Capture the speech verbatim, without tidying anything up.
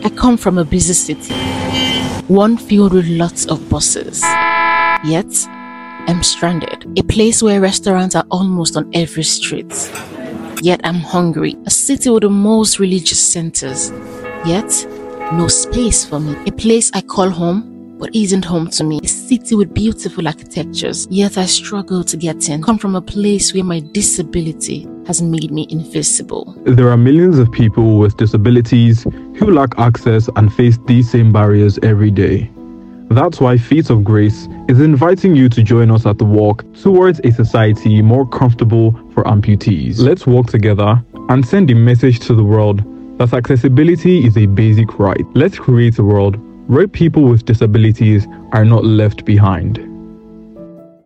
I come from a busy city, one filled with lots of buses. Yet, I'm stranded. A place where restaurants are almost on every street. Yet I'm hungry. A city with the most religious centers. Yet, no space for me. A place I call home, but isn't home to me. A city with beautiful architectures, yet I struggle to get in. Come from a place where my disability has made me invisible. There are millions of people with disabilities who lack access and face these same barriers every day. That's why Feet of Grace is inviting you to join us at the walk towards a society more comfortable for amputees. Let's walk together and send a message to the world that accessibility is a basic right. Let's create a world where people with disabilities are not left behind.